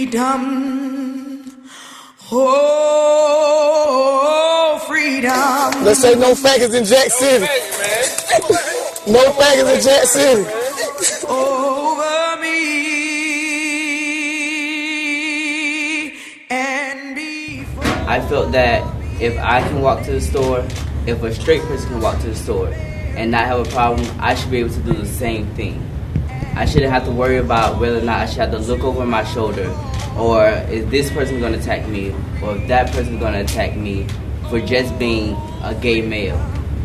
Oh, freedom. Let's say no faggots in Jack City. No faggots in Jack City. Over me and before. I felt that if I can walk to the store, if a straight person can walk to the store and not have a problem, I should be able to do the same thing. I shouldn't have to worry about whether or not I should have to look over my shoulder, or is this person going to attack me, or if that person is going to attack me for just being a gay male.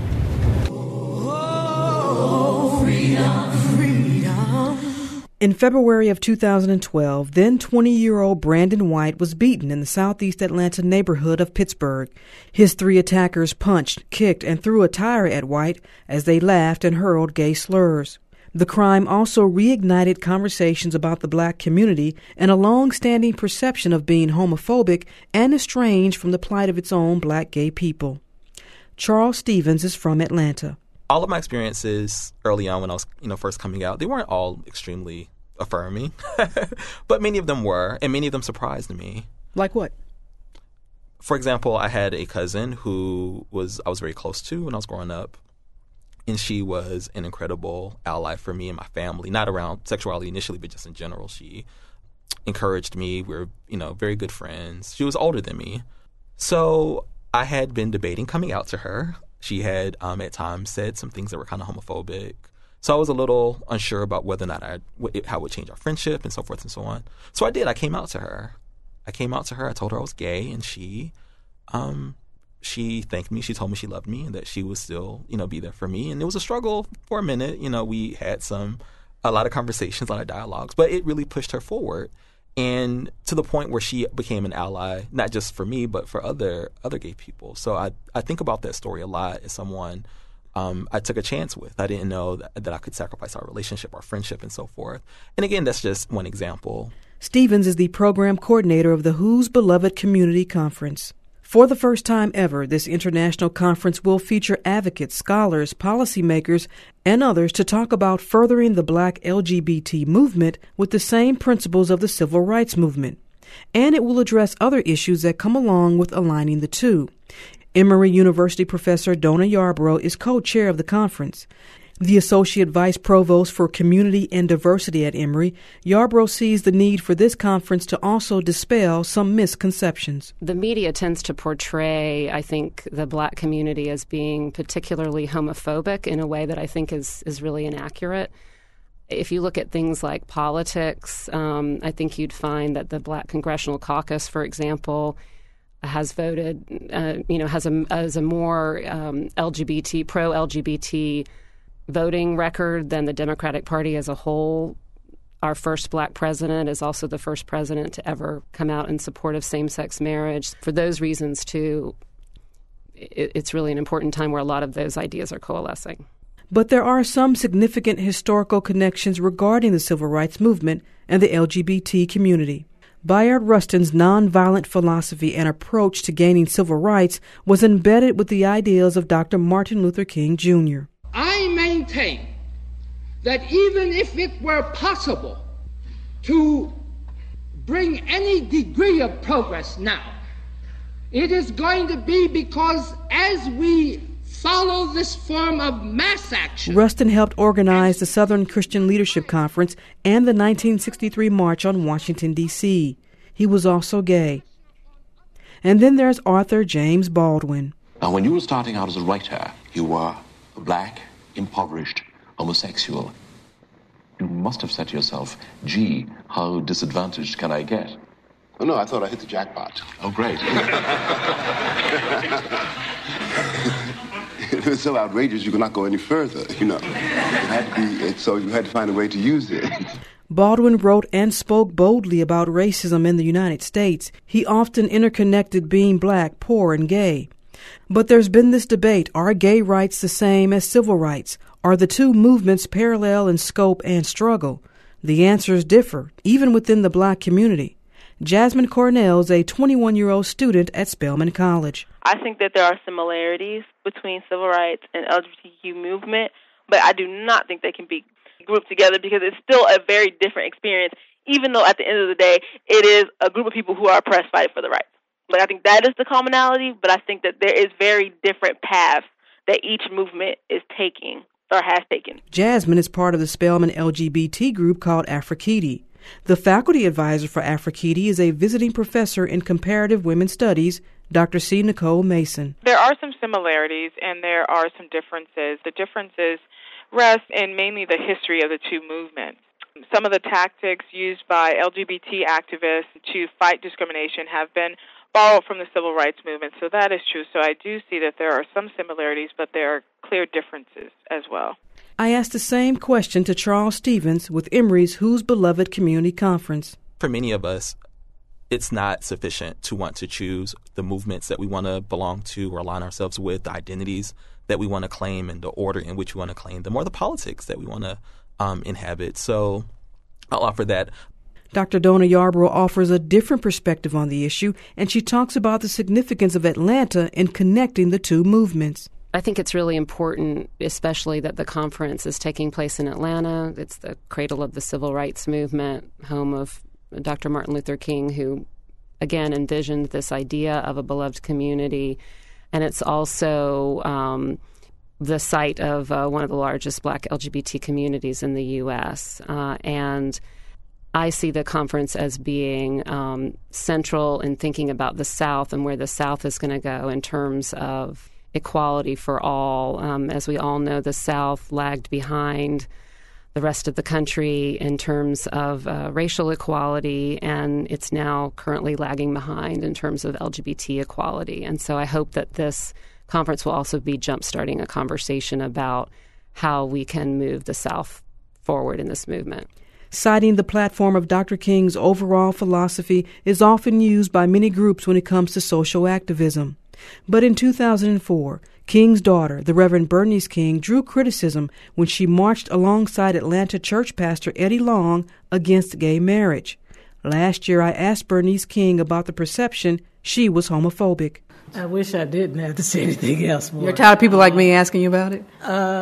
Oh, freedom, freedom. In February of 2012, then 20-year-old Brandon White was beaten in the southeast Atlanta neighborhood of Pittsburgh. His 3 attackers punched, kicked, and threw a tire at White as they laughed and hurled gay slurs. The crime also reignited conversations about the black community and a long-standing perception of being homophobic and estranged from the plight of its own black gay people. Charles Stevens is from Atlanta. All of my experiences early on when I was, first coming out, they weren't all extremely affirming, but many of them were, and many of them surprised me. Like what? For example, I had a cousin who I was very close to when I was growing up. And she was an incredible ally for me and my family, not around sexuality initially, but just in general. She encouraged me. We were, very good friends. She was older than me. So I had been debating coming out to her. She had at times said some things that were kind of homophobic. So I was a little unsure about whether or not how it would change our friendship and so forth and so on. So I did. I came out to her. I told her I was gay, and she thanked me. She told me she loved me and that she would still, be there for me. And it was a struggle for a minute. We had a lot of conversations, a lot of dialogues, but it really pushed her forward. And to the point where she became an ally, not just for me, but for other gay people. So I think about that story a lot as someone I took a chance with. I didn't know that I could sacrifice our relationship, our friendship, and so forth. And again, that's just one example. Stevens is the program coordinator of the Whose Beloved Community Conference. For the first time ever, this international conference will feature advocates, scholars, policymakers, and others to talk about furthering the Black LGBT movement with the same principles of the Civil Rights Movement. And it will address other issues that come along with aligning the two. Emory University professor Donna Yarbrough is co-chair of the conference. The Associate Vice Provost for Community and Diversity at Emory, Yarbrough sees the need for this conference to also dispel some misconceptions. The media tends to portray, I think, the black community as being particularly homophobic in a way that I think is really inaccurate. If you look at things like politics, I think you'd find that the Black Congressional Caucus, for example, has voted, has a more LGBT, pro-LGBT voting record than the Democratic Party as a whole. Our first black president is also the first president to ever come out in support of same-sex marriage. For those reasons, too, it's really an important time where a lot of those ideas are coalescing. But there are some significant historical connections regarding the civil rights movement and the LGBT community. Bayard Rustin's nonviolent philosophy and approach to gaining civil rights was embedded with the ideals of Dr. Martin Luther King, Jr. I maintain that even if it were possible to bring any degree of progress now, it is going to be because as we follow this form of mass action. Rustin helped organize the Southern Christian Leadership Conference and the 1963 March on Washington, D.C. He was also gay. And then there's Arthur James Baldwin. Now, when you were starting out as a writer, you were a black, impoverished homosexual. You must have said to yourself, gee, how disadvantaged can I get? Oh, no, I thought I hit the jackpot. Oh, great. It was so outrageous you could not go any further, so you had to find a way to use it. Baldwin wrote and spoke boldly about racism in the United States. He often interconnected being black, poor, and gay. But there's been this debate, are gay rights the same as civil rights? Are the two movements parallel in scope and struggle? The answers differ, even within the black community. Jasmine Cornell is a 21-year-old student at Spelman College. I think that there are similarities between civil rights and LGBTQ movement, but I do not think they can be grouped together because it's still a very different experience, even though at the end of the day, it is a group of people who are oppressed fighting for the rights. Like, I think that is the commonality, but I think that there is very different paths that each movement is taking or has taken. Jasmine is part of the Spelman LGBT group called Afrikiti. The faculty advisor for Afrikiti is a visiting professor in comparative women's studies, Dr. C. Nicole Mason. There are some similarities and there are some differences. The differences rest in mainly the history of the two movements. Some of the tactics used by LGBT activists to fight discrimination have been borrowed from the civil rights movement, so that is true. So I do see that there are some similarities, but there are clear differences as well. I asked the same question to Charles Stevens with Emory's Whose Beloved Community Conference. For many of us, it's not sufficient to want to choose the movements that we want to belong to or align ourselves with, the identities that we want to claim and the order in which we want to claim them, or the politics that we want to inhabit. So I'll offer that. Dr. Donna Yarbrough offers a different perspective on the issue, and she talks about the significance of Atlanta in connecting the two movements. I think it's really important, especially that the conference is taking place in Atlanta. It's the cradle of the civil rights movement, home of Dr. Martin Luther King, who, again, envisioned this idea of a beloved community. And it's also the site of one of the largest Black LGBT communities in the U.S. And I see the conference as being central in thinking about the South and where the South is going to go in terms of equality for all. As we all know, the South lagged behind the rest of the country in terms of racial equality, and it's now currently lagging behind in terms of LGBT equality. And so I hope that this conference will also be jump-starting a conversation about how we can move the South forward in this movement. Citing the platform of Dr. King's overall philosophy is often used by many groups when it comes to social activism. But in 2004, King's daughter, the Reverend Bernice King, drew criticism when she marched alongside Atlanta church pastor Eddie Long against gay marriage. Last year, I asked Bernice King about the perception she was homophobic. I wish I didn't have to say anything else more. You're tired of people like me asking you about it?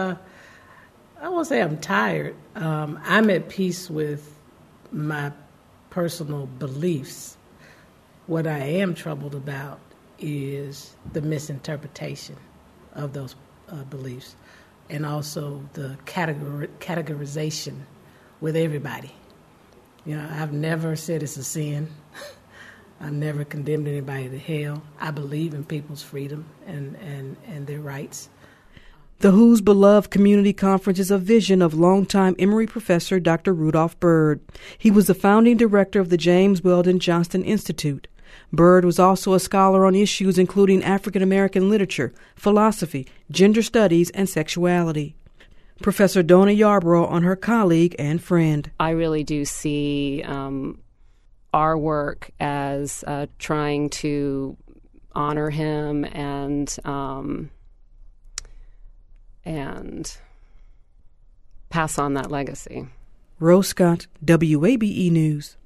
I won't say I'm tired. I'm at peace with my personal beliefs. What I am troubled about is the misinterpretation of those beliefs and also the categorization with everybody. You know, I've never said it's a sin. I've never condemned anybody to hell. I believe in people's freedom and their rights. The Whose Beloved Community Conference is a vision of longtime Emory professor Dr. Rudolph Byrd. He was the founding director of the James Weldon Johnston Institute. Byrd was also a scholar on issues including African American literature, philosophy, gender studies, and sexuality. Professor Donna Yarbrough on her colleague and friend. I really do see our work as trying to honor him and pass on that legacy. Rose Scott, WABE News.